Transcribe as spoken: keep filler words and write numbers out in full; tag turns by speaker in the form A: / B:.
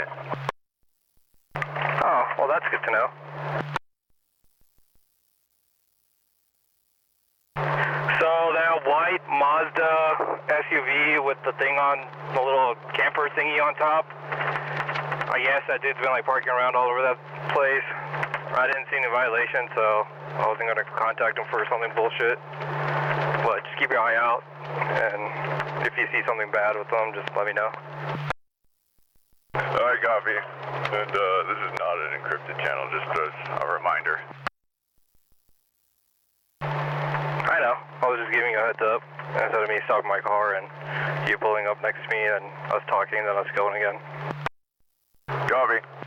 A: it.
B: Oh, well that's good to know. So that white Mazda S U V with the thing on, the little camper thingy on top, I guess that dude's been like parking around all over that place. I didn't see any violation, so I wasn't going to contact him for something bullshit. But just keep your eye out, and if you see something bad with them, just let me know.
A: Alright, copy. And uh, this is not an encrypted channel, just as a reminder.
B: I know. I was just giving you a heads up instead of me stopping my car and you pulling up next to me and us talking and then us going again.
A: Copy.